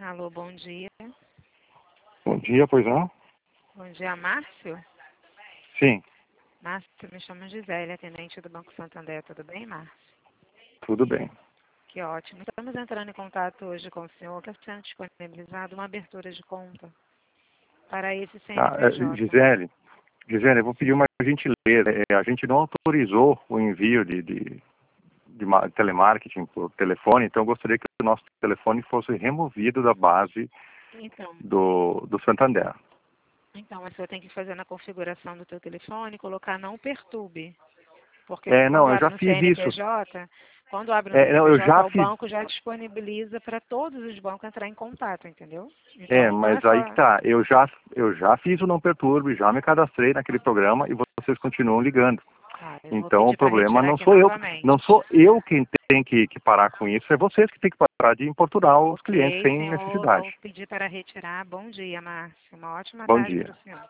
Alô, bom dia. Bom dia, pois não? Bom dia, Márcio. Sim, Márcio, me chamo Gisele, atendente do Banco Santander. Tudo bem, Márcio? tudo bem. Que ótimo. Estamos entrando em contato hoje com o senhor, que está sendo disponibilizado uma abertura de conta para esse CNPJ. Gisele, eu vou pedir uma gentileza. A gente não autorizou o envio de telemarketing por telefone, então eu gostaria que o nosso telefone fosse removido da base Então, do Santander. o senhor tem que fazer na configuração do teu telefone, colocar não perturbe. Porque Não, quando eu abre já no fiz isso. CNPJ, quando abre no Não, eu já CNPJ, o fiz. banco já disponibiliza para todos os bancos entrar em contato, entendeu? Então, não é Mas aí que só... tá. Eu já fiz o não perturbe, já me cadastrei naquele programa e vocês continuam ligando. Claro, eu vou Então o pedir para problema retirar não aqui sou eu, novamente. não sou eu quem tem que parar com isso, é vocês que têm que parar de importunar os clientes Ok, sem senhor, necessidade. vou pedir para retirar. Bom dia, Márcio. Uma ótima Bom tarde para dia. o senhor.